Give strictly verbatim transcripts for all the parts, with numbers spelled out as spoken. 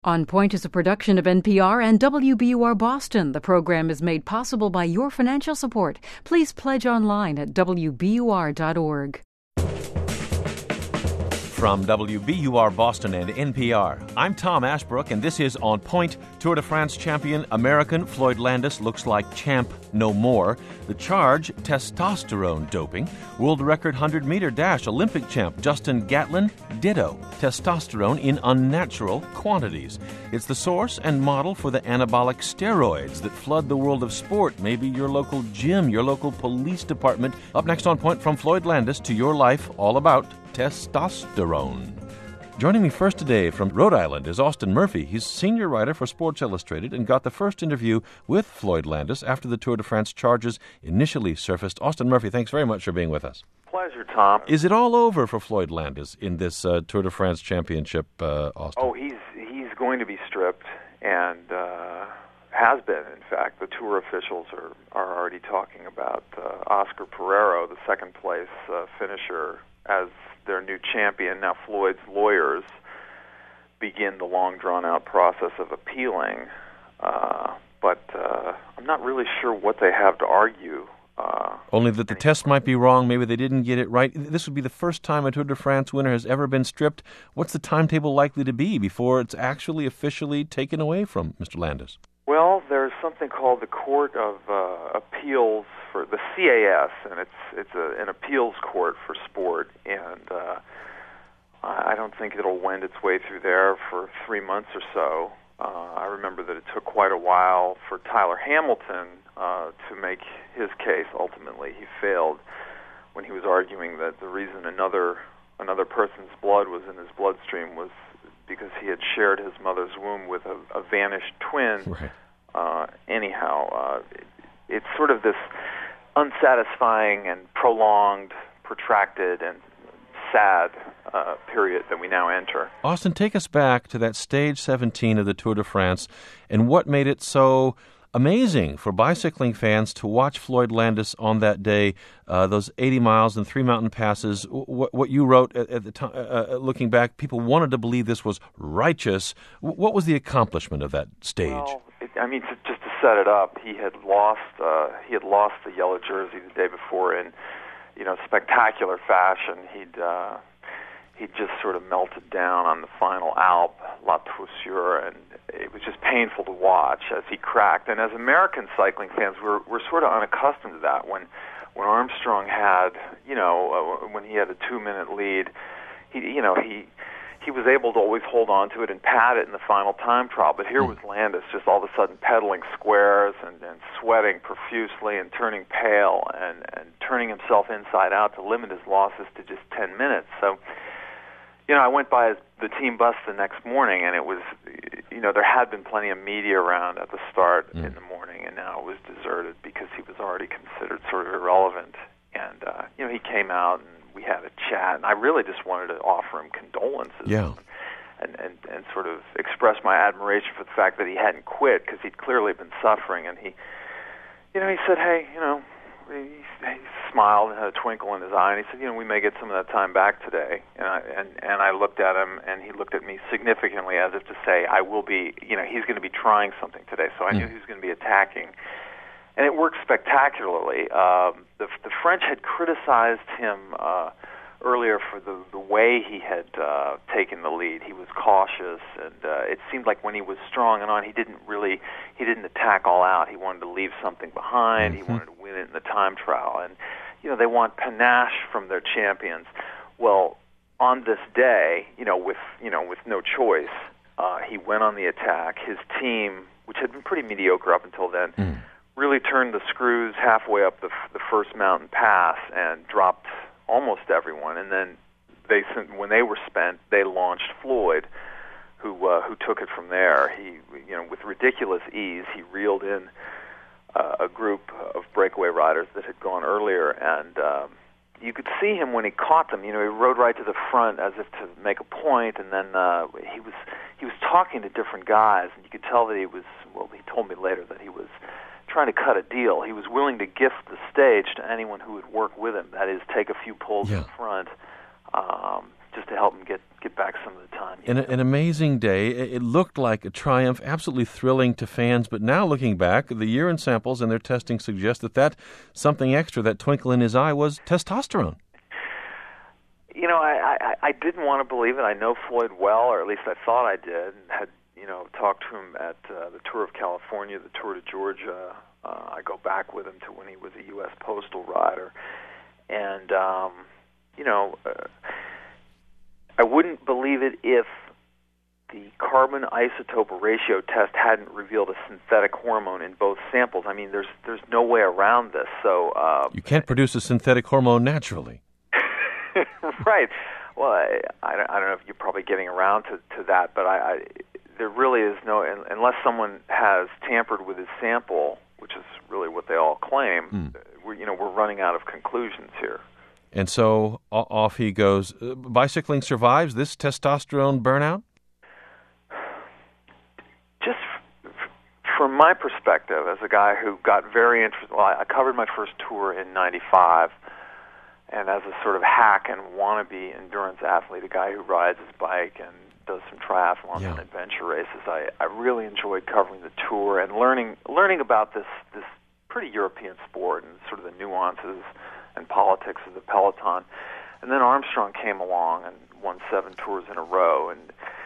On Point is a production of N P R and W B U R Boston. The program is made possible by your financial support. Please pledge online at W B U R dot org. From W B U R Boston and N P R, I'm Tom Ashbrook, and this is On Point. Tour de France champion American Floyd Landis looks like champ no more. The charge, testosterone doping. World record one hundred meter dash Olympic champ Justin Gatlin, ditto. Testosterone in unnatural quantities. It's the source and model for the anabolic steroids that flood the world of sport. Maybe your local gym, your local police department. Up next on Point, from Floyd Landis to your life, all about testosterone. Joining me first today from Rhode Island is Austin Murphy. He's senior writer for Sports Illustrated and got the first interview with Floyd Landis after the Tour de France charges initially surfaced. Austin Murphy, thanks very much for being with us. Pleasure, Tom. Is it all over for Floyd Landis in this uh, Tour de France championship, uh, Austin? Oh, he's he's going to be stripped, and uh, has been, in fact. The Tour officials are, are already talking about uh, Oscar Pereiro, the second-place uh, finisher, as their new champion. Now Floyd's lawyers begin the long drawn-out process of appealing, uh, but uh, I'm not really sure what they have to argue. Uh, Only that the test might be wrong, maybe they didn't get it right. This would be the first time a Tour de France winner has ever been stripped. What's the timetable likely to be before it's actually officially taken away from Mister Landis? Well, there's something called the Court of uh, Appeals for the C A S, and it's it's a, an appeals court for sport, and uh, I don't think it'll wend its way through there for three months or so. Uh, I remember that it took quite a while for Tyler Hamilton uh, to make his case. Ultimately, he failed when he was arguing that the reason another another person's blood was in his bloodstream was because he had shared his mother's womb with a, a vanished twin. Right. Uh, anyhow, uh, it, it's sort of this unsatisfying and prolonged, protracted, and sad uh, period that we now enter. Austin, take us back to that stage seventeen of the Tour de France, and what made it so amazing for bicycling fans to watch Floyd Landis on that day, uh, those eighty miles and three mountain passes. What, what you wrote at, at the time, uh, looking back, people wanted to believe this was righteous. What was the accomplishment of that stage? Well, it, I mean, to, just to set it up, he had lost. Uh, he had lost the yellow jersey the day before in, you know, spectacular fashion. He'd uh, he'd just sort of melted down on the final Alpe, La Poussure, and it was just painful to watch as he cracked. And as American cycling fans, we're we're sort of unaccustomed to that. When when Armstrong had, you know, uh, when he had a two-minute lead, he you know he he was able to always hold on to it and pad it in the final time trial. But here was Landis just all of a sudden pedaling squares and, and sweating profusely and turning pale and, and turning himself inside out to limit his losses to just ten minutes. So, you know, I went by his, the team bus the next morning, and it was, you know, there had been plenty of media around at the start mm. in the morning, and now it was deserted because he was already considered sort of irrelevant. And, uh, you know, he came out and we had a chat, and I really just wanted to offer him condolences. Yeah. And, and, and sort of express my admiration for the fact that he hadn't quit, because he'd clearly been suffering. And he, you know, he said, hey, you know, he, he smiled and had a twinkle in his eye, and he said, you know, we may get some of that time back today. And I, and, and I looked at him, and he looked at me significantly as if to say, I will be, you know, he's going to be trying something today. So I mm. knew he was going to be attacking. And it worked spectacularly. Um, the, the French had criticized him uh, earlier for the, the way he had uh, taken the lead. He was cautious, and uh, it seemed like when he was strong and on, he didn't really, he didn't attack all out. He wanted to leave something behind. Mm-hmm. He wanted to win it in the time trial. And, you know, they want panache from their champions. Well, on this day, you know, with, you know, with no choice, uh, he went on the attack. His team, which had been pretty mediocre up until then, mm. really turned the screws halfway up the, the first mountain pass and dropped almost everyone. And then they, when they were spent, they launched Floyd, who uh, who took it from there. He, you know, with ridiculous ease, he reeled in uh, a group of breakaway riders that had gone earlier, and um, you could see him when he caught them. You know, he rode right to the front as if to make a point, and then uh, he was he was talking to different guys, and you could tell that he was. Well, he told me later that he was trying to cut a deal. He was willing to gift the stage to anyone who would work with him. That is, take a few pulls yeah. in front. Um, just to help him get, get back some of the time. An, an amazing day. It looked like a triumph, absolutely thrilling to fans. But now looking back, the urine samples and their testing suggest that that something extra, that twinkle in his eye, was testosterone. You know, I, I, I didn't want to believe it. I know Floyd well, or at least I thought I did, and had, you know, talked to him at uh, the Tour of California, the Tour de Georgia. Uh, I go back with him to when he was a U S Postal rider. And, um, you know, uh, I wouldn't believe it if the carbon isotope ratio test hadn't revealed a synthetic hormone in both samples. I mean, there's there's no way around this. So uh, you can't produce a synthetic hormone naturally. Right. Well, I, I, don't, I don't know if you're probably getting around to, to that, but I, I, there really is no, unless someone has tampered with his sample, which is really what they all claim, mm. we're, you know, we're running out of conclusions here. And so off he goes. Uh, bicycling survives this testosterone burnout? Just f- from my perspective, as a guy who got very interested, well, I covered my first tour in ninety-five, and as a sort of hack and wannabe endurance athlete, a guy who rides his bike and does some triathlons yeah. and adventure races, I, I really enjoyed covering the tour and learning learning about this, this pretty European sport and sort of the nuances and politics of the peloton. And then Armstrong came along and won seven tours in a row, and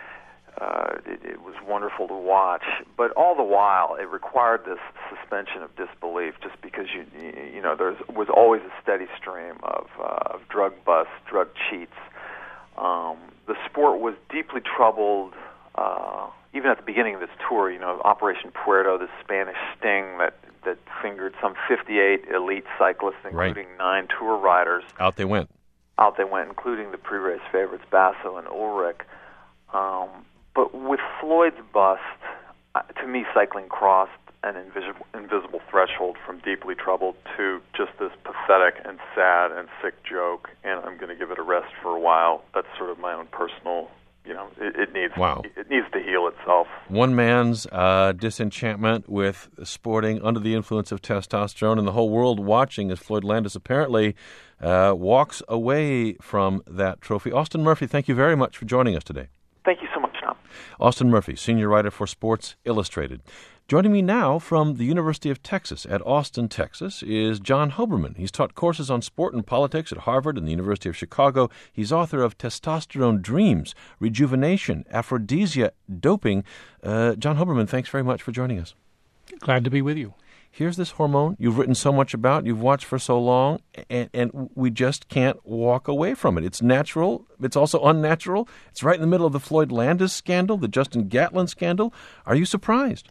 uh, it, it was wonderful to watch. But all the while, it required this suspension of disbelief, just because you you know there was always a steady stream of, uh, of drug busts, drug cheats. Um, the sport was deeply troubled, uh, even at the beginning of this tour. You know, Operation Puerto, the Spanish sting that that fingered some fifty-eight elite cyclists, including right. nine tour riders. Out they went. Out they went, including the pre-race favorites, Basso and Ulrich. Um, but with Floyd's bust, uh, to me, cycling crossed an invisible, invisible threshold from deeply troubled to just this pathetic and sad and sick joke, and I'm going to give it a rest for a while. That's sort of my own personal, you know, it, it needs wow. it needs to heal itself. One man's uh, disenchantment with sporting under the influence of testosterone, and the whole world watching as Floyd Landis apparently uh, walks away from that trophy. Austin Murphy, thank you very much for joining us today. Thank you so much, Tom. Austin Murphy, senior writer for Sports Illustrated. Joining me now from the University of Texas at Austin, Texas, is John Hoberman. He's taught courses on sport and politics at Harvard and the University of Chicago. He's author of Testosterone Dreams, Rejuvenation, Aphrodisia, Doping. Uh, John Hoberman, thanks very much for joining us. Glad to be with you. Here's this hormone you've written so much about, you've watched for so long, and, and we just can't walk away from it. It's natural. It's also unnatural. It's right in the middle of the Floyd Landis scandal, the Justin Gatlin scandal. Are you surprised?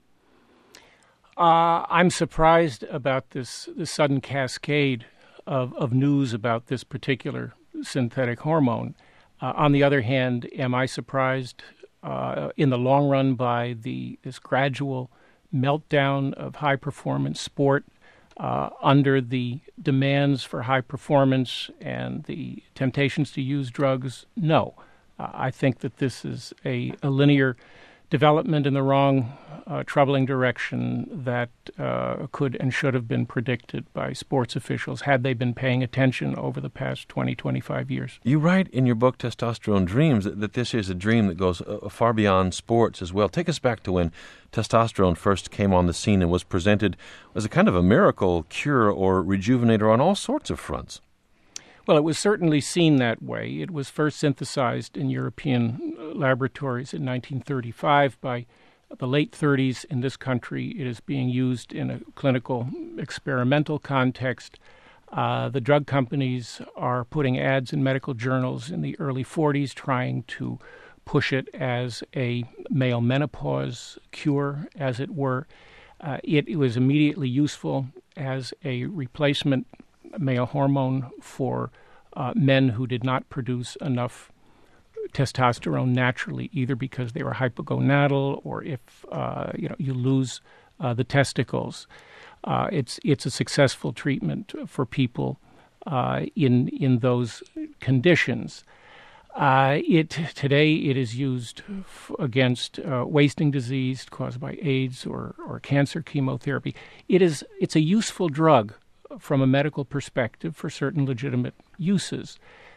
Uh, I'm surprised about this, this sudden cascade of, of news about this particular synthetic hormone. Uh, on the other hand, am I surprised uh, in the long run by the this gradual meltdown of high-performance sport uh, under the demands for high performance and the temptations to use drugs? No. Uh, I think that this is a, a linear development in the wrong, uh, troubling direction that uh, could and should have been predicted by sports officials had they been paying attention over the past twenty, twenty-five years. You write in your book, Testosterone Dreams, that, that this is a dream that goes uh, far beyond sports as well. Take us back to when testosterone first came on the scene and was presented as a kind of a miracle cure or rejuvenator on all sorts of fronts. Well, it was certainly seen that way. It was first synthesized in European laboratories in nineteen thirty-five. By the late thirties in this country, it is being used in a clinical experimental context. Uh, the drug companies are putting ads in medical journals in the early forties trying to push it as a male menopause cure, as it were. Uh, it, it was immediately useful as a replacement male hormone for uh, men who did not produce enough testosterone naturally, either because they were hypogonadal or if uh, you know you lose uh, the testicles. Uh, it's it's a successful treatment for people uh, in in those conditions. Uh, it today it is used f- against uh, wasting disease caused by AIDS or or cancer chemotherapy. It is it's a useful drug from a medical perspective for certain legitimate uses.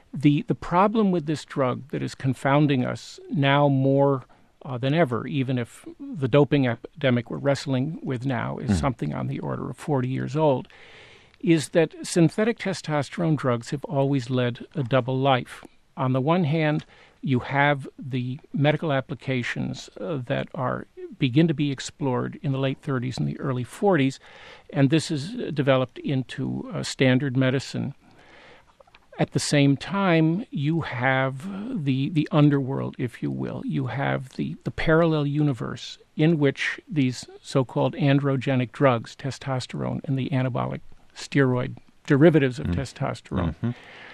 The, the problem with this drug that is confounding us now more uh, than ever, even if the doping epidemic we're wrestling with now is mm. something on the order of forty years old, is that synthetic testosterone drugs have always led a double life. On the one hand, you have the medical applications uh, that are begin to be explored in the late thirties and the early forties, and this is developed into uh, standard medicine. At the same time, you have the the underworld, if you will. You have the, the parallel universe in which these so-called androgenic drugs, testosterone and the anabolic steroid derivatives of mm. testosterone, mm-hmm.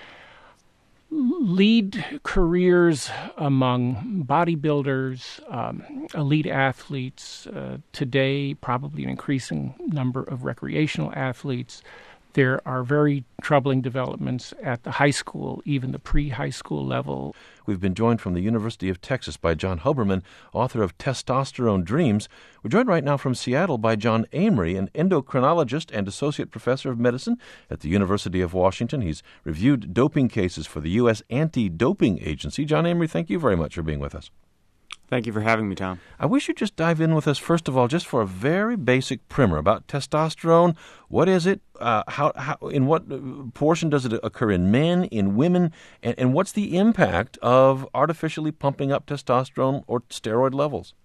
lead careers among bodybuilders, um, elite athletes, uh, today probably an increasing number of recreational athletes. There are very troubling developments at the high school, even the pre-high school level. We've been joined from the University of Texas by John Hoberman, author of Testosterone Dreams. We're joined right now from Seattle by John Amery, an endocrinologist and associate professor of medicine at the University of Washington. He's reviewed doping cases for the U S Anti-Doping Agency. John Amery, thank you very much for being with us. Thank you for having me, Tom. I wish you'd just dive in with us, first of all, just for a very basic primer about testosterone. What is it? Uh, how, how, in what portion does it occur in men, in women? And, and what's the impact of artificially pumping up testosterone or steroid levels?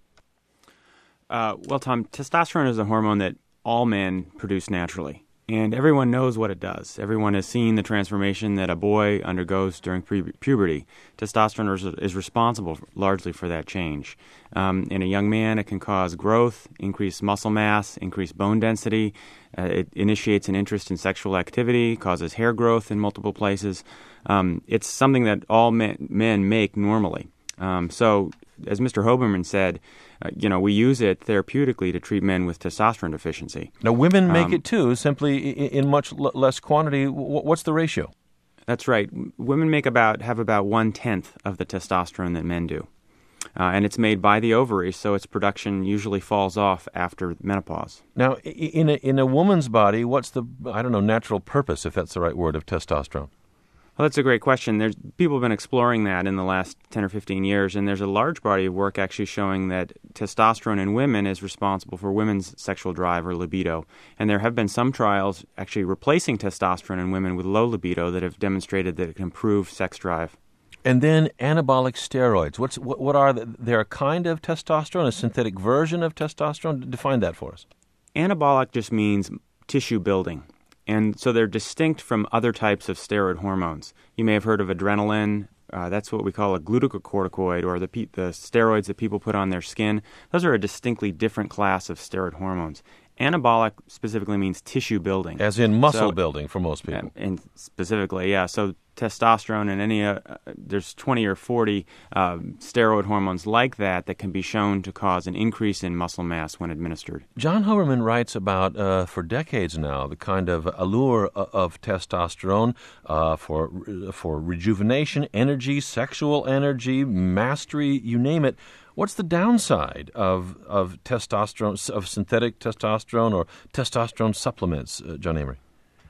Uh, well, Tom, testosterone is a hormone that all men produce naturally. And everyone knows what it does. Everyone has seen the transformation that a boy undergoes during pre- puberty. Testosterone is, is responsible for, largely for that change. Um, in a young man, it can cause growth, increase muscle mass, increase bone density. Uh, it initiates an interest in sexual activity, causes hair growth in multiple places. Um, it's something that all men, men make normally. Um, so, as Mister Hoberman said, uh, you know, we use it therapeutically to treat men with testosterone deficiency. Now, women make um, it too, simply in, in much l- less quantity. W- what's the ratio? That's right. Women make about have about one tenth of the testosterone that men do, uh, and it's made by the ovaries, so its production usually falls off after menopause. Now, in a, in a woman's body, what's the I don't know natural purpose, if that's the right word, of testosterone? Well, that's a great question. There's people have been exploring that in the last ten or fifteen years, and there's a large body of work actually showing that testosterone in women is responsible for women's sexual drive or libido. And there have been some trials actually replacing testosterone in women with low libido that have demonstrated that it can improve sex drive. And then anabolic steroids. What's what, what are the, they're a kind of testosterone, a synthetic version of testosterone? Define that for us. Anabolic just means tissue building. And so they're distinct from other types of steroid hormones. You may have heard of adrenaline. Uh, that's what we call a glucocorticoid, or the, pe- the steroids that people put on their skin. Those are a distinctly different class of steroid hormones. Anabolic specifically means tissue building. As in muscle so, building for most people. And specifically, yeah. So testosterone and any, uh, there's twenty or forty uh, steroid hormones like that that can be shown to cause an increase in muscle mass when administered. John Hoberman writes about, uh, for decades now, the kind of allure of testosterone uh, for for rejuvenation, energy, sexual energy, mastery, you name it. What's the downside of of testosterone, of synthetic testosterone or testosterone supplements, uh, John Amery?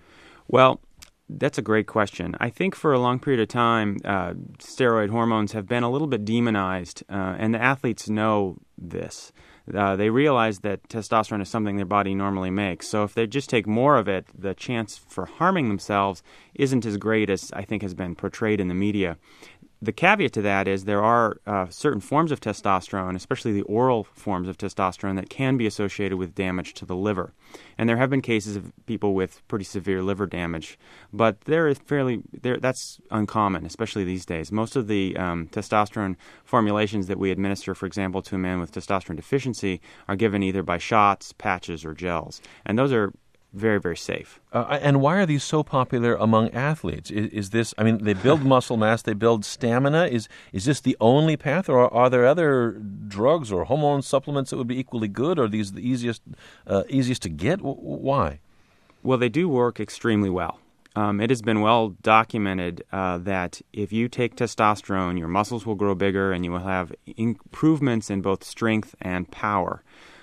Well, that's a great question. I think for a long period of time, uh, steroid hormones have been a little bit demonized, uh, and the athletes know this. Uh, they realize that testosterone is something their body normally makes. So if they just take more of it, the chance for harming themselves isn't as great as I think has been portrayed in the media. The caveat to that is there are uh, certain forms of testosterone, especially the oral forms of testosterone, that can be associated with damage to the liver. And there have been cases of people with pretty severe liver damage, but there is fairly there, that's uncommon, especially these days. Most of the um, testosterone formulations that we administer, for example, to a man with testosterone deficiency, are given either by shots, patches, or gels. And those are very, very safe. Uh, and why are these so popular among athletes? Is, is this, I mean, they build muscle mass, they build stamina. Is is this the only path, or are there other drugs or hormone supplements that would be equally good, or are these the easiest, uh, easiest to get? W- why? Well, they do work extremely well. Um, it has been well documented uh, that if you take testosterone, your muscles will grow bigger and you will have improvements in both strength and power.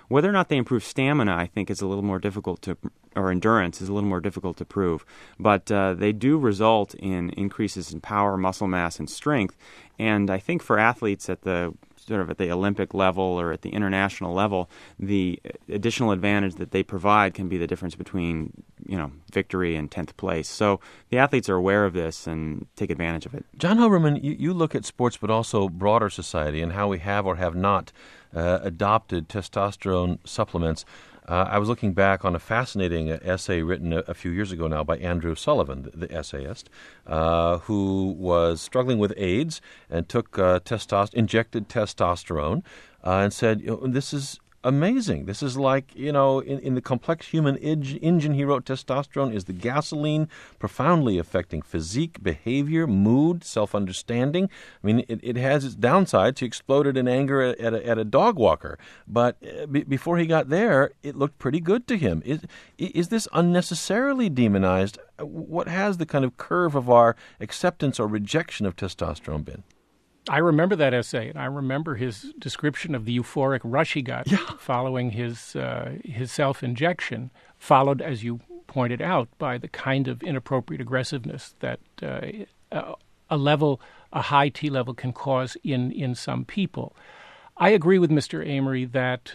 Whether or not they improve stamina, I think, is a little more difficult to, or endurance is a little more difficult to prove. But uh, they do result in increases in power, muscle mass, and strength. And I think for athletes at the sort of at the Olympic level or at the international level, the additional advantage that they provide can be the difference between, you know, victory and tenth place. So the athletes are aware of this and take advantage of it. John Huberman, you, you look at sports but also broader society and how we have or have not uh, adopted testosterone supplements. Uh, I was looking back on a fascinating uh, essay written a, a few years ago now by Andrew Sullivan, the, the essayist, uh, who was struggling with AIDS and took uh, testos- injected testosterone uh, and said, you know, this is amazing. This is like, you know, in, in the complex human ing- engine, he wrote, testosterone is the gasoline profoundly affecting physique, behavior, mood, self-understanding. I mean, it, it has its downsides. He exploded in anger at, at, a, at a dog walker. But uh, b- before he got there, it looked pretty good to him. Is, is this unnecessarily demonized? What has the kind of curve of our acceptance or rejection of testosterone been? I remember that essay, and I remember his description of the euphoric rush he got yeah. following his uh, his self-injection, followed, as you pointed out, by the kind of inappropriate aggressiveness that uh, a, a level, a high T level can cause in, in some people. I agree with Mister Amory that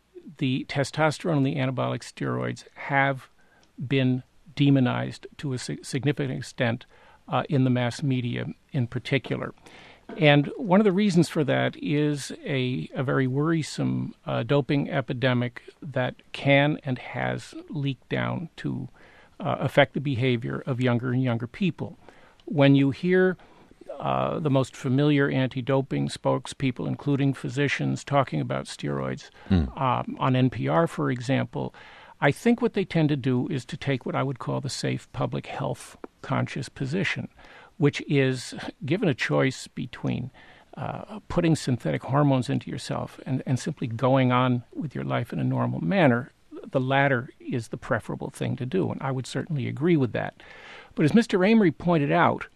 the testosterone and the anabolic steroids have been demonized to a significant extent uh, in the mass media in particular. And one of the reasons for that is a, a very worrisome uh, doping epidemic that can and has leaked down to uh, affect the behavior of younger and younger people. When you hear uh, the most familiar anti-doping spokespeople, including physicians, talking about steroids mm. um, on N P R, for example, I think what they tend to do is to take what I would call the safe public health conscious position, which is, given a choice between uh, putting synthetic hormones into yourself and, and simply going on with your life in a normal manner, the latter is the preferable thing to do, and I would certainly agree with that. But as Mister Amory pointed out,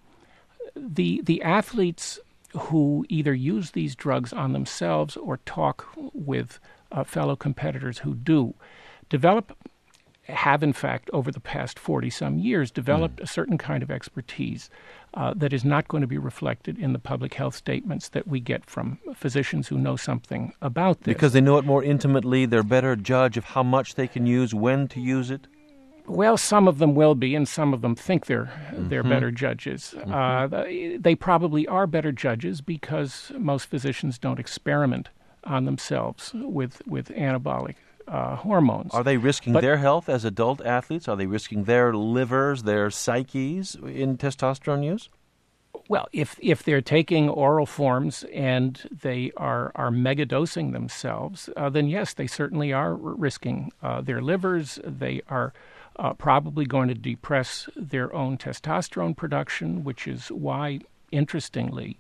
the the athletes who either use these drugs on themselves or talk with uh, fellow competitors who do develop have, in fact, over the past forty-some years, developed mm. a certain kind of expertise uh, that is not going to be reflected in the public health statements that we get from physicians who know something about this. Because they know it more intimately, they're better judge of how much they can use, when to use it? Well, some of them will be, and some of them think they're, mm-hmm. they're better judges. Mm-hmm. Uh, they probably are better judges because most physicians don't experiment on themselves with, with anabolic Uh, hormones. Are they risking but, their health as adult athletes? Are they risking their livers, their psyches in testosterone use? Well, if if they're taking oral forms and they are, are megadosing themselves, uh, then yes, they certainly are risking uh, their livers. They are uh, probably going to depress their own testosterone production, which is why, interestingly,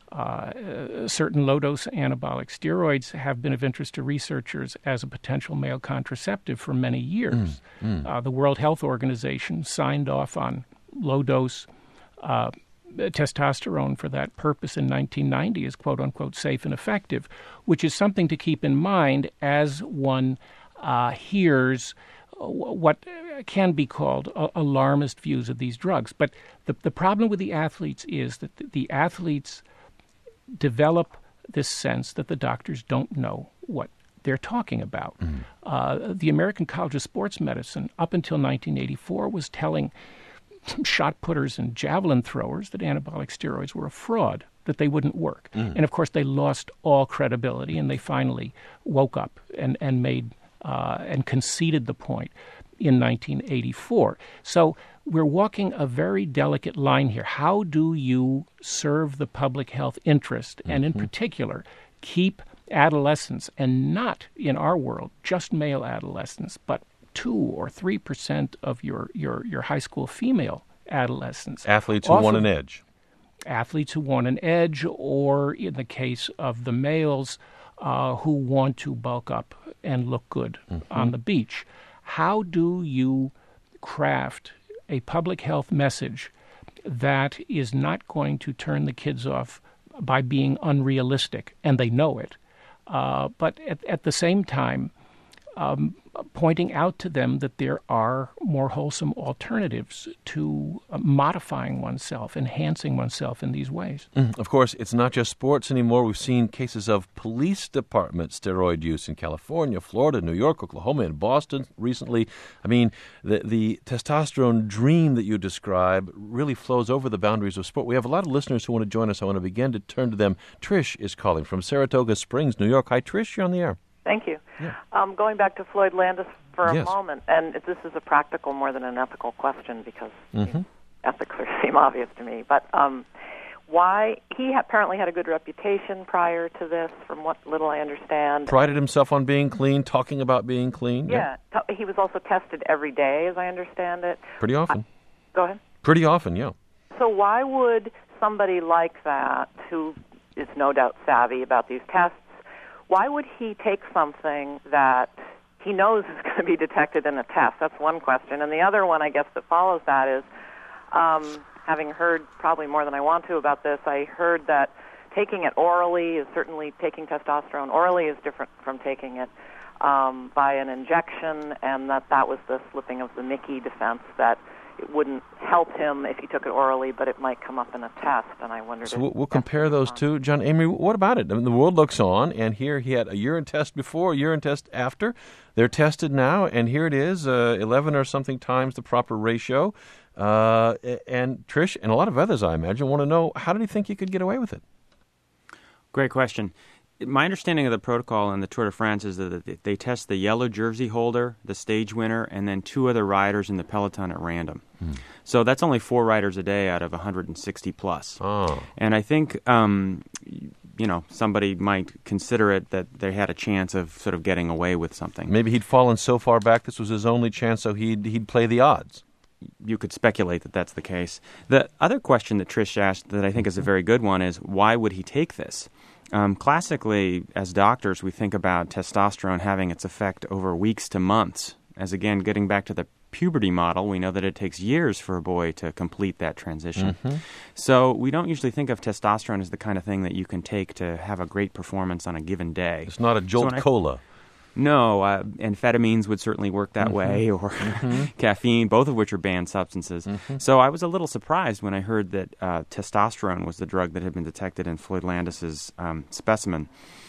Uh, certain low-dose anabolic steroids have been of interest to researchers as a potential male contraceptive for many years. Mm, mm. Uh, the World Health Organization signed off on low-dose uh, testosterone for that purpose in nineteen ninety as quote-unquote safe and effective, which is something to keep in mind as one uh, hears what can be called uh, alarmist views of these drugs. But the, the problem with the athletes is that the, the athletes develop this sense that the doctors don't know what they're talking about. Mm-hmm. Uh, the American College of Sports Medicine, up until nineteen eighty-four, was telling shot putters and javelin throwers that anabolic steroids were a fraud, that they wouldn't work. Mm-hmm. And, of course, they lost all credibility, and they finally woke up and, and made uh, and conceded the point in nineteen eighty-four. So we're walking a very delicate line here. How do you serve the public health interest, mm-hmm. and in particular, keep adolescents, and not in our world just male adolescents, but two or three percent of your, your, your high school female adolescents. Athletes who want an edge. Athletes who want an edge, or in the case of the males, uh, who want to bulk up and look good mm-hmm. on the beach. How do you craft a public health message that is not going to turn the kids off by being unrealistic, and they know it, uh, but at, at the same time um, pointing out to them that there are more wholesome alternatives to uh, modifying oneself, enhancing oneself in these ways. Mm. Of course, it's not just sports anymore. We've seen cases of police department steroid use in California, Florida, New York, Oklahoma, and Boston recently. I mean, the, the testosterone dream that you describe really flows over the boundaries of sport. We have a lot of listeners who want to join us. I want to begin to turn to them. Trish is calling from Saratoga Springs, New York. Hi, Trish. You're on the air. Thank you. Yeah. Um, going back to Floyd Landis for a yes. moment, and this is a practical more than an ethical question because mm-hmm. you know, ethics seem obvious to me. But um, why he apparently had a good reputation prior to this, from what little I understand. Prided himself on being clean, talking about being clean. Yeah, yeah. T- he was also tested every day, as I understand it. Pretty often. I, go ahead. Pretty often, yeah. So why would somebody like that, who is no doubt savvy about these tests, why would he take something that he knows is going to be detected in a test? That's one question. And the other one, I guess, that follows that is, um, having heard probably more than I want to about this, I heard that taking it orally is certainly, taking testosterone orally is different from taking it um, by an injection, and that that was the slipping of the Mickey defense, that it wouldn't help him if he took it orally, but it might come up in a test, and I wondered so if... we'll, we'll compare those two. John Amory, what about it? I mean, the world looks on, and here he had a urine test before, a urine test after. They're tested now, and here it is, uh, eleven or something times the proper ratio. Uh, and Trish, and a lot of others, I imagine, want to know, how did he think he could get away with it? Great question. My understanding of the protocol in the Tour de France is that they test the yellow jersey holder, the stage winner, and then two other riders in the peloton at random. Hmm. So that's only four riders a day out of one hundred sixty plus. Oh. And I think, um, you know, somebody might consider it that they had a chance of sort of getting away with something. Maybe he'd fallen so far back this was his only chance, so he'd he'd play the odds. You could speculate that that's the case. The other question that Trish asked that I think is a very good one is, why would he take this? Um, classically, as doctors, we think about testosterone having its effect over weeks to months. As again, getting back to the puberty model, we know that it takes years for a boy to complete that transition. Mm-hmm. So we don't usually think of testosterone as the kind of thing that you can take to have a great performance on a given day. It's not a Jolt so Cola. No, uh, amphetamines would certainly work that mm-hmm. way, or mm-hmm. caffeine, both of which are banned substances. Mm-hmm. So I was a little surprised when I heard that uh, testosterone was the drug that had been detected in Floyd Landis's um, specimen.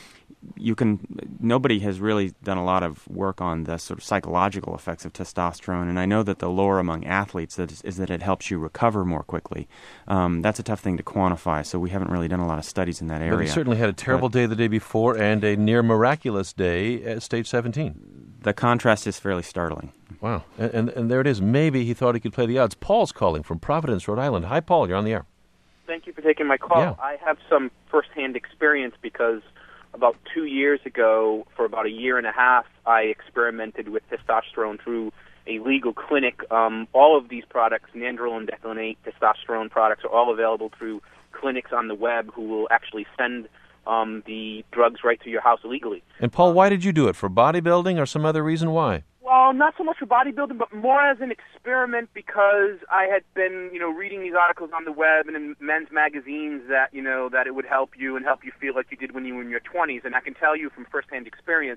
You can. Nobody has really done a lot of work on the sort of psychological effects of testosterone, and I know that the lore among athletes is, is that it helps you recover more quickly. Um, that's a tough thing to quantify, so we haven't really done a lot of studies in that area. But he certainly had a terrible but, day the day before and a near miraculous day at stage seventeen. The contrast is fairly startling. Wow. And, and, and there it is. Maybe he thought he could play the odds. Paul's calling from Providence, Rhode Island. Hi, Paul. You're on the air. Thank you for taking my call. Yeah. I have some firsthand experience because about two years ago, for about a year and a half, I experimented with testosterone through a legal clinic. Um, all of these products, Nandrol and Declinate testosterone products, are all available through clinics on the web who will actually send um, the drugs right to your house legally. And Paul, why did you do it? For bodybuilding or some other reason? Why? Well, not so much for bodybuilding, but more as an experiment because I had been, you know, reading these articles on the web and in men's magazines that, you know, that it would help you and help you feel like you did when you were in your twenties. And I can tell you from firsthand experience,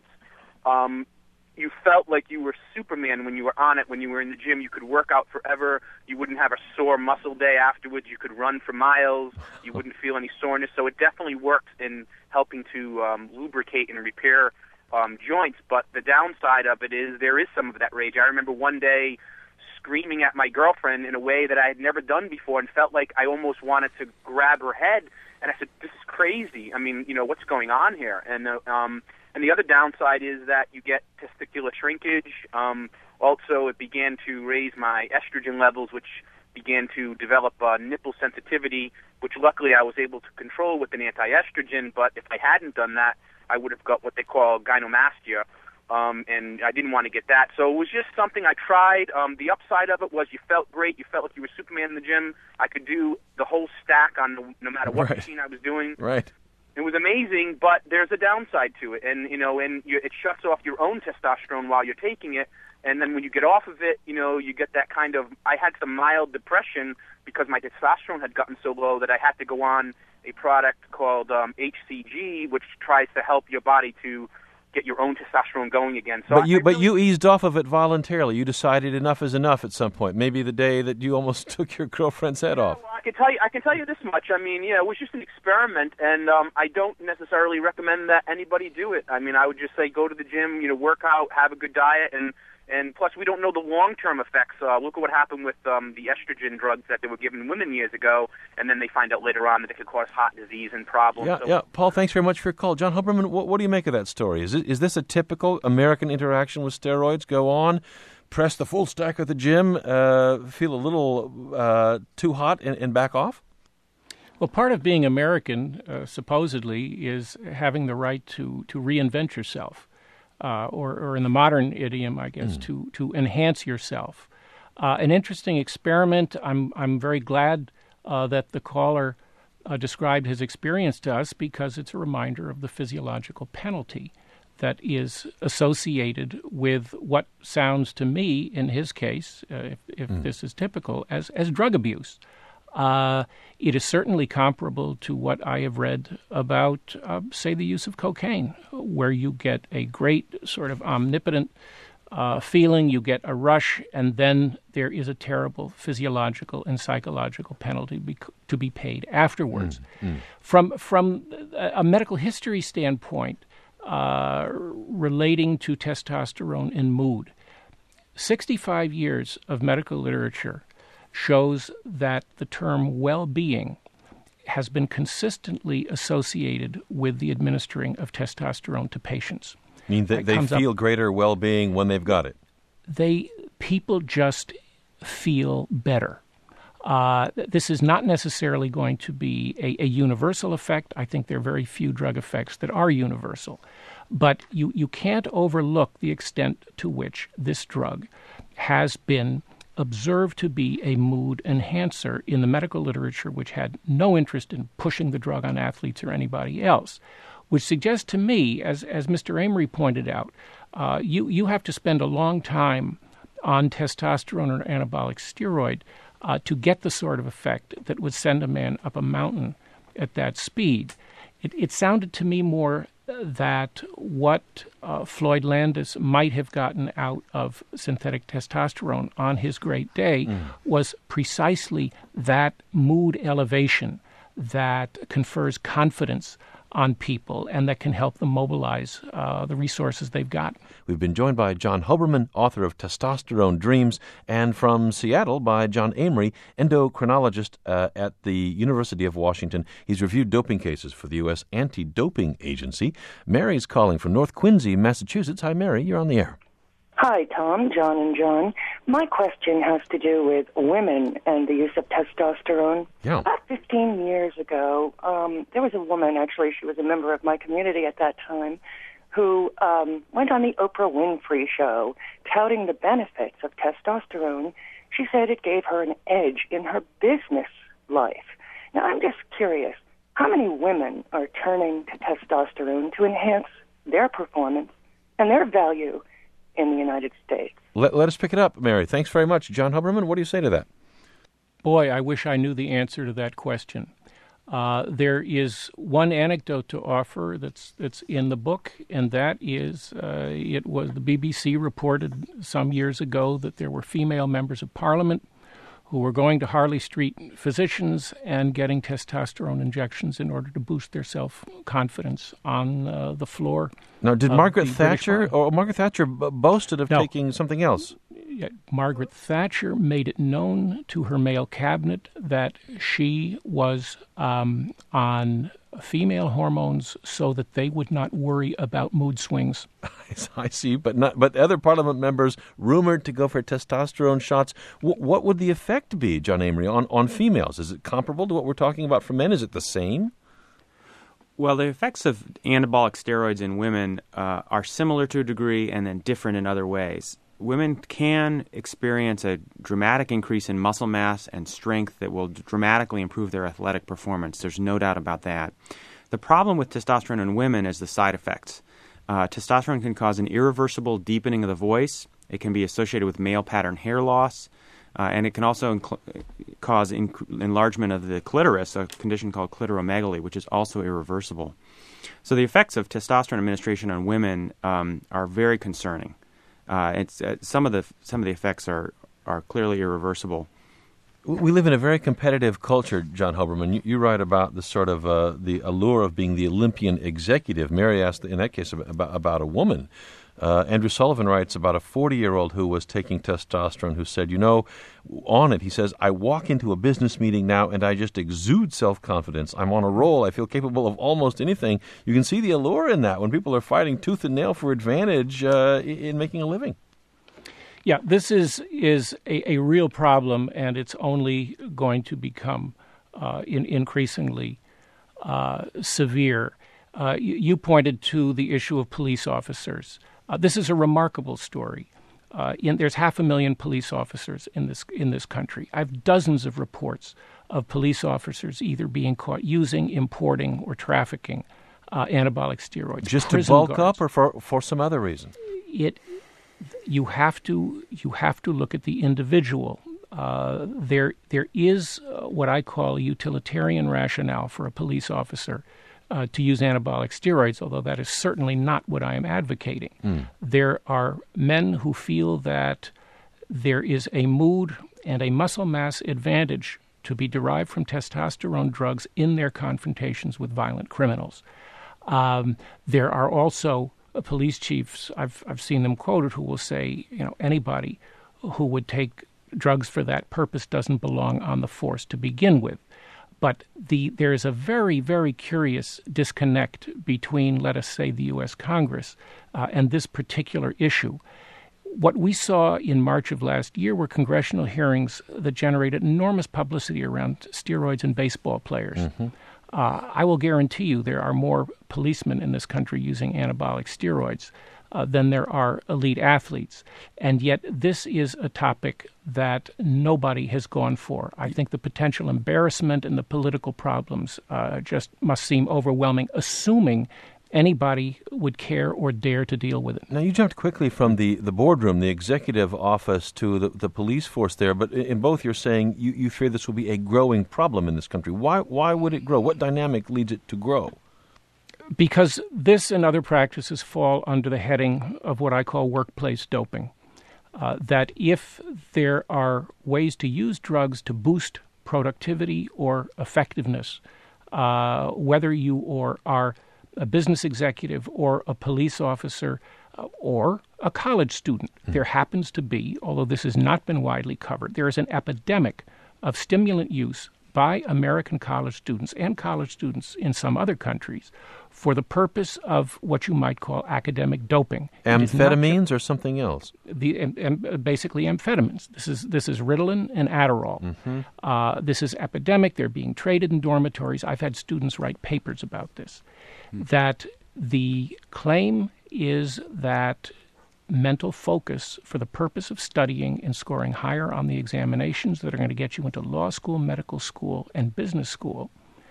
um, you felt like you were Superman when you were on it, when you were in the gym. You could work out forever. You wouldn't have a sore muscle day afterwards. You could run for miles. You wouldn't feel any soreness. So it definitely works in helping to um, lubricate and repair Um, joints, but the downside of it is there is some of that rage. I remember one day screaming at my girlfriend in a way that I had never done before and felt like I almost wanted to grab her head. And I said, this is crazy. I mean, you know, what's going on here? And uh, um, and the other downside is that you get testicular shrinkage. Um, also, it began to raise my estrogen levels, which began to develop uh, nipple sensitivity, which luckily I was able to control with an anti-estrogen. But if I hadn't done that, I would have got what they call gynecomastia, um, and I didn't want to get that. So it was just something I tried. Um, the upside of it was you felt great. You felt like you were Superman in the gym. I could do the whole stack on the, no matter what right. machine I was doing. Right. It was amazing, but there's a downside to it, and you know, and you, it shuts off your own testosterone while you're taking it. And then when you get off of it, you know, you get that kind of. I had some mild depression because my testosterone had gotten so low that I had to go on a product called um, H C G, which tries to help your body to get your own testosterone going again. So but you, I but really, you eased off of it voluntarily. You decided enough is enough at some point. Maybe the day that you almost took your girlfriend's head yeah, off. Well, I can tell you, I can tell you this much. I mean, yeah, it was just an experiment, and um, I don't necessarily recommend that anybody do it. I mean, I would just say go to the gym, you know, work out, have a good diet, and and plus we don't know the long-term effects. Uh, look at what happened with um, the estrogen drugs that they were giving women years ago, and then they find out later on that it could cause heart disease and problems. Yeah, so, yeah. Paul, thanks very much for your call. John Huberman, what, what do you make of that story? Is it, is this a typical American interaction with steroids? Go on, press the full stack at the gym, uh, feel a little uh, too hot, and, and back off? Well, part of being American, uh, supposedly, is having the right to, to reinvent yourself, uh, or, or in the modern idiom, I guess, mm. to, to enhance yourself. Uh, an interesting experiment. I'm I'm very glad uh, that the caller uh, described his experience to us, because it's a reminder of the physiological penalty that is associated with what sounds to me, in his case, uh, if, if mm. this is typical, as, as drug abuse. Uh, it is certainly comparable to what I have read about, uh, say, the use of cocaine, where you get a great sort of omnipotent uh, feeling, you get a rush, and then there is a terrible physiological and psychological penalty be- to be paid afterwards. Mm, mm. From from a medical history standpoint, uh, relating to testosterone and mood, sixty-five years of medical literature shows that the term well-being has been consistently associated with the administering of testosterone to patients. I mean, they, they feel up, greater well-being when they've got it. They people just feel better. Uh, this is not necessarily going to be a, a universal effect. I think there are very few drug effects that are universal. But you, you can't overlook the extent to which this drug has been observed to be a mood enhancer in the medical literature, which had no interest in pushing the drug on athletes or anybody else, which suggests to me, as as Mister Amory pointed out, uh, you, you have to spend a long time on testosterone or anabolic steroid uh, to get the sort of effect that would send a man up a mountain at that speed. It, it sounded to me more that what uh, Floyd Landis might have gotten out of synthetic testosterone on his great day mm. was precisely that mood elevation that confers confidence on people and that can help them mobilize uh, the resources they've got. We've been joined by John Huberman, author of Testosterone Dreams, and from Seattle by John Amory, endocrinologist uh, at the University of Washington. He's reviewed doping cases for the U S Anti-Doping Agency. Mary's calling from North Quincy, Massachusetts. Hi, Mary. You're on the air. Hi, Tom, John, and John. My question has to do with women and the use of testosterone. Yeah. About fifteen years ago, um, there was a woman, actually, she was a member of my community at that time, who um, went on the Oprah Winfrey Show touting the benefits of testosterone. She said it gave her an edge in her business life. Now, I'm just curious, how many women are turning to testosterone to enhance their performance and their value in the United States? Let, let us pick it up, Mary. Thanks very much. John Huberman, what do you say to that? Boy, I wish I knew the answer to that question. Uh, there is one anecdote to offer that's that's in the book, and that is uh, it was the B B C reported some years ago that there were female members of Parliament who were going to Harley Street physicians and getting testosterone injections in order to boost their self-confidence on uh, the floor. Now, did Margaret Thatcher, or Margaret Thatcher b- boasted of no. taking something else? Yeah, Margaret Thatcher made it known to her male cabinet that she was um, on female hormones so that they would not worry about mood swings. I see, but not. But other Parliament members rumored to go for testosterone shots. W- what would the effect be, John Amory, on, on females? Is it comparable to what we're talking about for men? Is it the same? Well, the effects of anabolic steroids in women uh, are similar to a degree and then different in other ways. Women can experience a dramatic increase in muscle mass and strength that will dramatically improve their athletic performance. There's no doubt about that. The problem with testosterone in women is the side effects. Uh, testosterone can cause an irreversible deepening of the voice. It can be associated with male pattern hair loss. Uh, and it can also inc- cause inc- enlargement of the clitoris, a condition called clitoromegaly, which is also irreversible. So the effects of testosterone administration on women um, are very concerning. Uh, it's uh, some of the some of the effects are are clearly irreversible. We live in a very competitive culture, John Hoberman. You, you write about the sort of uh, the allure of being the Olympian executive. Mary asked, in that case, about, about a woman. Uh, Andrew Sullivan writes about a forty-year-old who was taking testosterone who said, you know, on it, he says, I walk into a business meeting now and I just exude self-confidence. I'm on a roll. I feel capable of almost anything. You can see the allure in that when people are fighting tooth and nail for advantage uh, in making a living. Yeah, this is is a, a real problem, and it's only going to become uh, in, increasingly uh, severe. Uh, you, you pointed to the issue of police officers. Uh, this is a remarkable story. Uh, in, there's half a million police officers in this in this country. I have dozens of reports of police officers either being caught using, importing, or trafficking uh, anabolic steroids. Just Prison to bulk guards. up, or for for some other reason? It. You have to you have to look at the individual. Uh, there there is uh, what I call a utilitarian rationale for a police officer uh, to use anabolic steroids, although that is certainly not what I am advocating. Mm. There are men who feel that there is a mood and a muscle mass advantage to be derived from testosterone drugs in their confrontations with violent criminals. Um, there are also police chiefs, I've I've seen them quoted, who will say, you know, anybody who would take drugs for that purpose doesn't belong on the force to begin with. But the there is a very, very curious disconnect between, let us say, the U S Congress uh, and this particular issue. What we saw in March of last year were congressional hearings that generated enormous publicity around steroids in baseball players. Mm-hmm. Uh, I will guarantee you there are more policemen in this country using anabolic steroids uh, than there are elite athletes. And yet this is a topic that nobody has gone for. I think the potential embarrassment and the political problems uh, just must seem overwhelming, assuming anybody would care or dare to deal with it. Now, you jumped quickly from the, the boardroom, the executive office, to the, the police force there, but in both you're saying you, you fear this will be a growing problem in this country. Why why would it grow? What dynamic leads it to grow? Because this and other practices fall under the heading of what I call workplace doping. Uh, that if there are ways to use drugs to boost productivity or effectiveness, uh, whether you or are a business executive or a police officer uh, or a college student. Mm. There happens to be, although this has not been widely covered, there is an epidemic of stimulant use by American college students and college students in some other countries for the purpose of what you might call academic doping. Amphetamines or something else? The um, um, basically amphetamines. This is this is Ritalin and Adderall. Mm-hmm. Uh, this is epidemic. They're being traded in dormitories. I've had students write papers about this. Mm. That the claim is that mental focus for the purpose of studying and scoring higher on the examinations that are going to get you into law school, medical school, and business school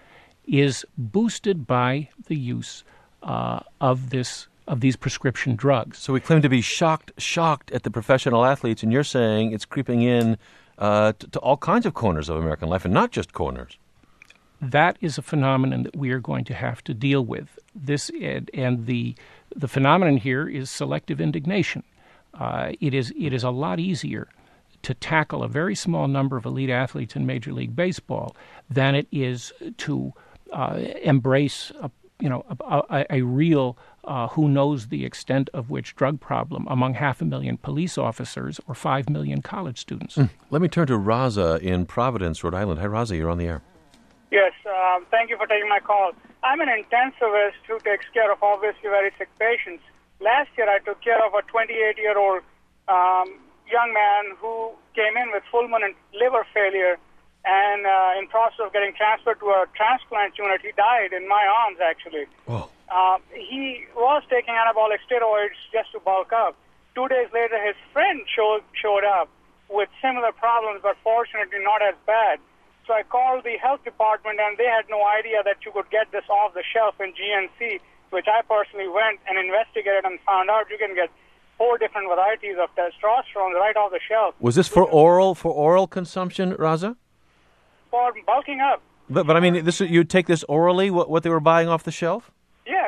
is boosted by the use uh, of this of these prescription drugs. So we claim to be shocked shocked at the professional athletes, and you're saying it's creeping in uh, to, to all kinds of corners of American life, and not just corners. That is a phenomenon that we are going to have to deal with. This and, and the the phenomenon here is selective indignation. Uh, it is it is a lot easier to tackle a very small number of elite athletes in Major League Baseball than it is to uh, embrace a, you know a, a, a real uh, who knows the extent of which drug problem among half a million police officers or five million college students. Mm. Let me turn to Raza in Providence, Rhode Island. Hi, Raza, you're on the air. Yes, um, thank you for taking my call. I'm an intensivist who takes care of obviously very sick patients. Last year I took care of a twenty-eight-year-old um, young man who came in with fulminant liver failure, and uh, in process of getting transferred to a transplant unit, he died in my arms, actually. Oh. Uh, he was taking anabolic steroids just to bulk up. Two days later, his friend showed, showed up with similar problems, but fortunately not as bad. So I called the health department, and they had no idea that you could get this off the shelf in G N C, which I personally went and investigated and found out you can get four different varieties of testosterone right off the shelf. Was this for oral for oral consumption, Raza? For bulking up. But but I mean, this you take this orally, what what they were buying off the shelf? Yeah,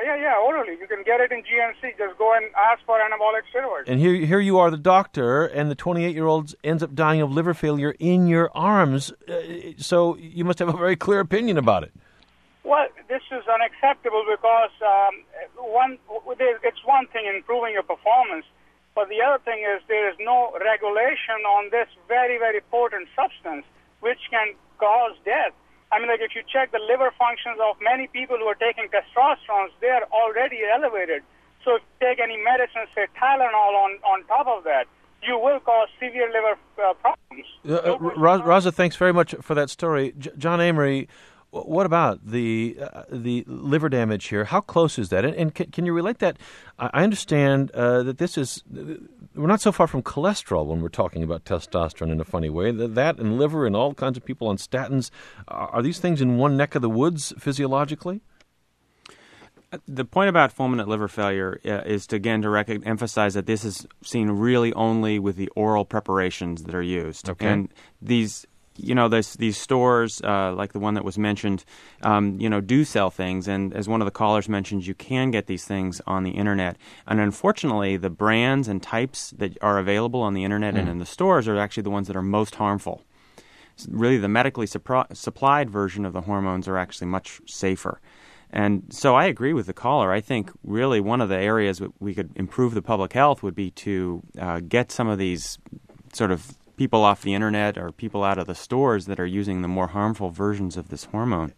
You can get it in G N C. Just go and ask for anabolic steroids. And here, here you are, the doctor, and the twenty-eight-year-old ends up dying of liver failure in your arms. Uh, so you must have a very clear opinion about it. Well, this is unacceptable because um, one, it's one thing improving your performance, but the other thing is there is no regulation on this very, very potent substance, which can cause death. I mean, like if you check the liver functions of many people who are taking testosterone, they are already elevated. So if you take any medicine, say Tylenol on, on top of that, you will cause severe liver uh, problems. Uh, uh, Raza, thanks very much for that story. J- John Amery, what about the uh, the liver damage here? How close is that? And, and can, can you relate that? I understand uh, that this is, we're not so far from cholesterol when we're talking about testosterone in a funny way. That and liver and all kinds of people on statins, are these things in one neck of the woods physiologically? The point about fulminant liver failure uh, is to, again, to rec- emphasize that this is seen really only with the oral preparations that are used. Okay. And these... You know, this, these stores, uh, like the one that was mentioned, um, you know, do sell things. And as one of the callers mentioned, you can get these things on the Internet. And unfortunately, the brands and types that are available on the Internet mm. and in the stores are actually the ones that are most harmful. Really, the medically supri- supplied version of the hormones are actually much safer. And so I agree with the caller. I think really one of the areas that we could improve the public health would be to uh, get some of these sort of people off the Internet or people out of the stores that are using the more harmful versions of this hormone.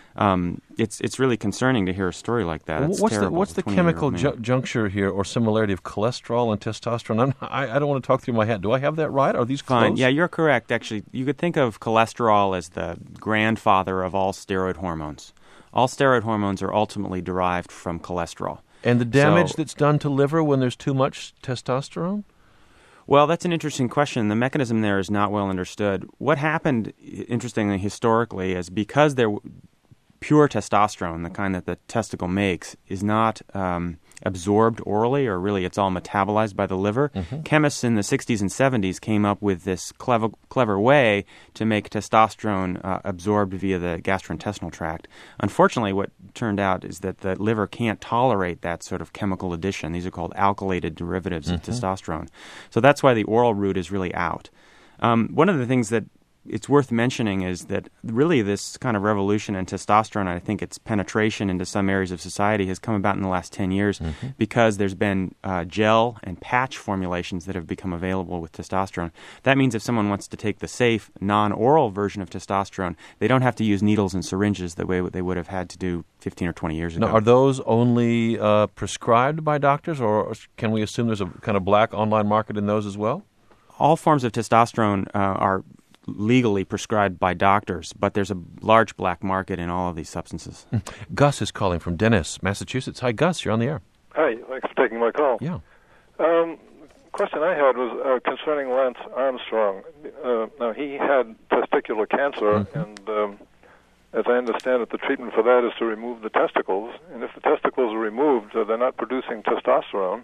Um, it's it's really concerning to hear a story like that. It's what's terrible. the, what's the chemical ju- juncture here or similarity of cholesterol and testosterone? I'm, I, I don't want to talk through my head. Do I have that right? Are these Fine. close? Yeah, you're correct. Actually, you could think of cholesterol as the grandfather of all steroid hormones. All steroid hormones are ultimately derived from cholesterol. And the damage so, that's done to liver when there's too much testosterone? Well, that's an interesting question. The mechanism there is not well understood. What happened, interestingly, historically, is because there pure testosterone, the kind that the testicle makes, is not um, absorbed orally, or really it's all metabolized by the liver. Mm-hmm. Chemists in the sixties and seventies came up with this clever, clever way to make testosterone uh, absorbed via the gastrointestinal tract. Unfortunately, what turned out is that the liver can't tolerate that sort of chemical addition. These are called alkylated derivatives mm-hmm. of testosterone. So that's why the oral route is really out. Um, one of the things that it's worth mentioning is that really this kind of revolution in testosterone, I think its penetration into some areas of society has come about in the last ten years mm-hmm. because there's been uh, gel and patch formulations that have become available with testosterone. That means if someone wants to take the safe, non-oral version of testosterone, they don't have to use needles and syringes the way they would have had to do fifteen or twenty years ago. Now, are those only uh, prescribed by doctors, or can we assume there's a kind of black online market in those as well? All forms of testosterone uh, are legally prescribed by doctors, but there's a large black market in all of these substances. Gus is calling from Dennis, Massachusetts. Hi, Gus. You're on the air. Hi. Thanks for taking my call. Yeah. Um, question I had was uh, concerning Lance Armstrong. Uh, now, he had testicular cancer, mm-hmm. and um, as I understand it, the treatment for that is to remove the testicles. And if the testicles are removed, uh, they're not producing testosterone.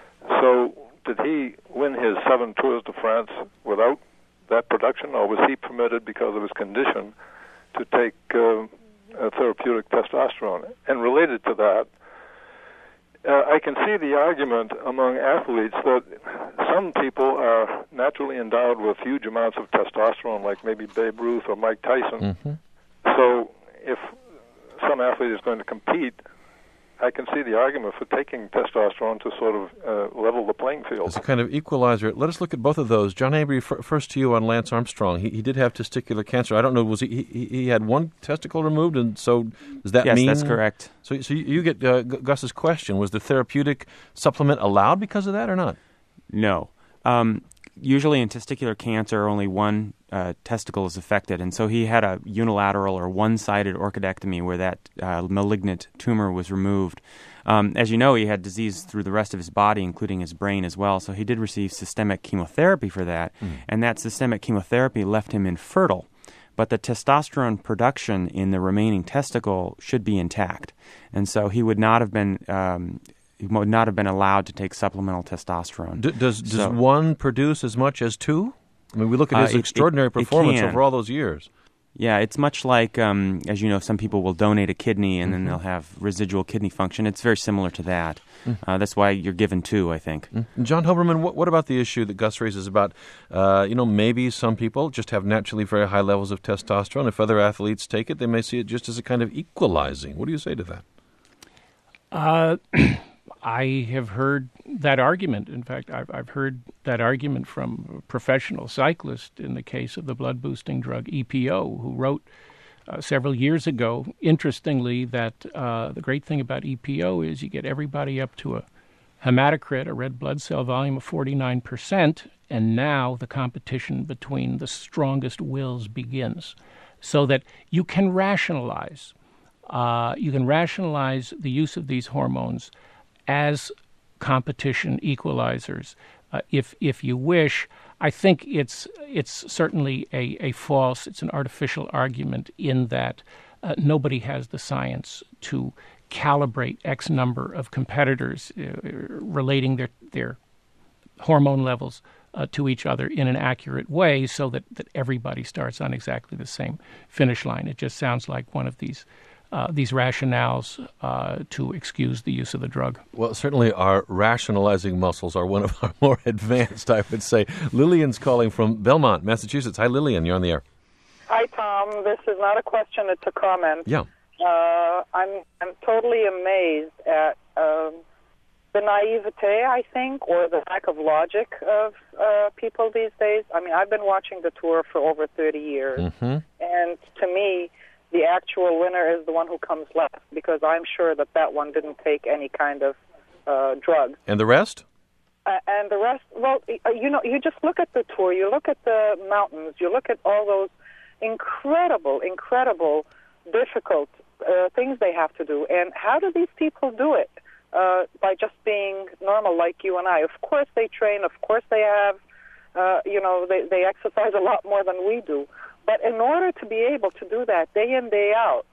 So did he win his seven Tours de France without that production, or was he permitted because of his condition to take uh, a therapeutic testosterone? And related to that, uh, I can see the argument among athletes that some people are naturally endowed with huge amounts of testosterone, like maybe Babe Ruth or Mike Tyson. Mm-hmm. So if some athlete is going to compete, I can see the argument for taking testosterone to sort of uh, level the playing field. It's a kind of equalizer. Let us look at both of those. John Amery, f- first to you on Lance Armstrong. He, he did have testicular cancer. I don't know, was he, he he had one testicle removed, and so does that yes, mean? Yes, that's correct. So, so you, you get uh, Gus's question. Was the therapeutic supplement allowed because of that or not? No. Um, usually in testicular cancer, only one uh, testicle is affected, and so he had a unilateral or one-sided orchidectomy where that uh, malignant tumor was removed. Um, as you know, he had disease through the rest of his body, including his brain as well, so he did receive systemic chemotherapy for that, mm. and that systemic chemotherapy left him infertile. But the testosterone production in the remaining testicle should be intact, and so he would not have been... Um, He would not have been allowed to take supplemental testosterone. D- does does so, one produce as much as two? I mean, we look at his uh, it, extraordinary it, performance it over all those years. Yeah, it's much like, um, as you know, some people will donate a kidney and mm-hmm. then they'll have residual kidney function. It's very similar to that. Mm-hmm. Uh, that's why you're given two, I think. Mm-hmm. John Hoberman, what, what about the issue that Gus raises about, uh, you know, maybe some people just have naturally very high levels of testosterone. If other athletes take it, they may see it just as a kind of equalizing. What do you say to that? Uh, I have heard that argument. In fact, I've, I've heard that argument from a professional cyclist in the case of the blood-boosting drug E P O, who wrote uh, several years ago, interestingly, that uh, the great thing about E P O is you get everybody up to a hematocrit, a red blood cell volume of forty-nine percent, and now the competition between the strongest wills begins, so that you can rationalize. Uh, you can rationalize the use of these hormones as competition equalizers, uh, if if you wish. I think it's it's certainly a, a false, it's an artificial argument in that uh, nobody has the science to calibrate X number of competitors uh, relating their their hormone levels uh, to each other in an accurate way, so that, that everybody starts on exactly the same finish line. It just sounds like one of these Uh, these rationales uh, to excuse the use of the drug. Well, certainly our rationalizing muscles are one of our more advanced, I would say. Lillian's calling from Belmont, Massachusetts. Hi, Lillian. You're on the air. Hi, Tom. This is not a question, it's a comment. Yeah. Uh, I'm I'm totally amazed at um, the naivete, I think, or the lack of logic of uh, people these days. I mean, I've been watching the tour for over thirty years, mm-hmm. and to me, the actual winner is the one who comes last, because I'm sure that that one didn't take any kind of uh, drug. And the rest? Uh, and the rest, well, you know, you just look at the tour, you look at the mountains, you look at all those incredible, incredible, difficult uh, things they have to do. And how do these people do it? Uh, by just being normal like you and I. Of course they train, of course they have, uh, you know, they, they exercise a lot more than we do. But in order to be able to do that day in, day out,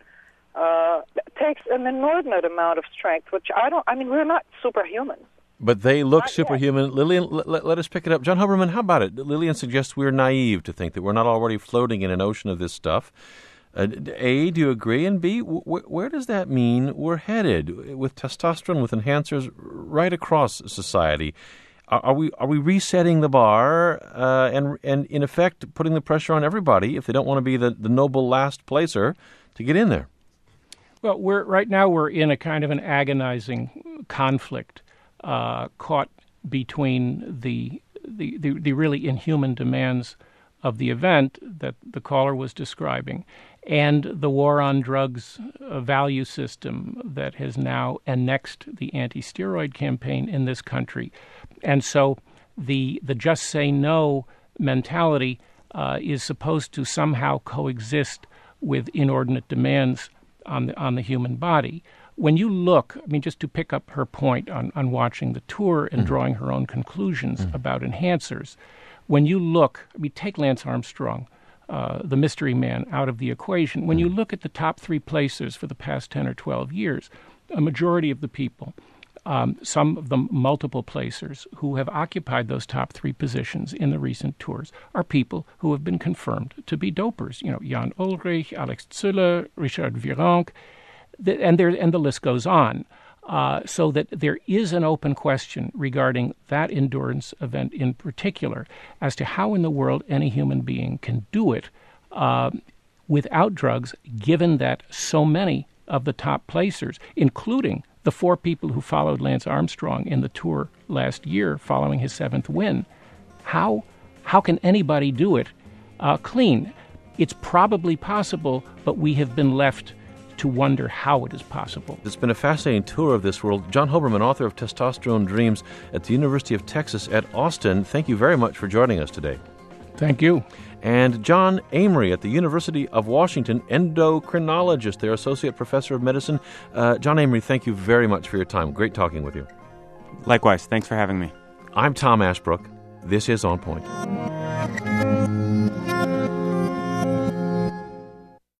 uh, it takes an inordinate amount of strength, which I don't, I mean, we're not superhuman. But they look Not superhuman. Yet. Lillian, let, let us pick it up. John Hoberman, how about it? Lillian suggests we're naive to think that we're not already floating in an ocean of this stuff. Uh, A, do you agree? And B, wh- where does that mean we're headed with testosterone, with enhancers right across society? Are we are we resetting the bar uh, and and in effect putting the pressure on everybody if they don't want to be the, the noble last placer to get in there? Well, we're right now we're in a kind of an agonizing conflict uh, caught between the, the the the really inhuman demands of the event that the caller was describing and the war on drugs uh, value system that has now annexed the anti-steroid campaign in this country. And so the the just say no mentality uh, is supposed to somehow coexist with inordinate demands on the, on the human body. When you look, I mean, just to pick up her point on, on watching the tour and mm-hmm. drawing her own conclusions mm-hmm. about enhancers, when you look, I mean, take Lance Armstrong, uh, the mystery man, out of the equation. When mm-hmm. you look at the top three placers for the past ten or twelve years, a majority of the people, Um, some of the multiple placers who have occupied those top three positions in the recent tours are people who have been confirmed to be dopers. You know, Jan Ullrich, Alex Zülle, Richard Virenque, the, and there and the list goes on. Uh, so that there is an open question regarding that endurance event in particular as to how in the world any human being can do it uh, without drugs, given that so many of the top placers, including the four people who followed Lance Armstrong in the tour last year following his seventh win, how how can anybody do it uh, clean? It's probably possible, but we have been left to wonder how it is possible. It's been a fascinating tour of this world. John Hoberman, author of Testosterone Dreams at the University of Texas at Austin, thank you very much for joining us today. Thank you. And John Amery at the University of Washington, endocrinologist, their associate professor of medicine. Uh, John Amery, thank you very much for your time. Great talking with you. Likewise. Thanks for having me. I'm Tom Ashbrook. This is On Point.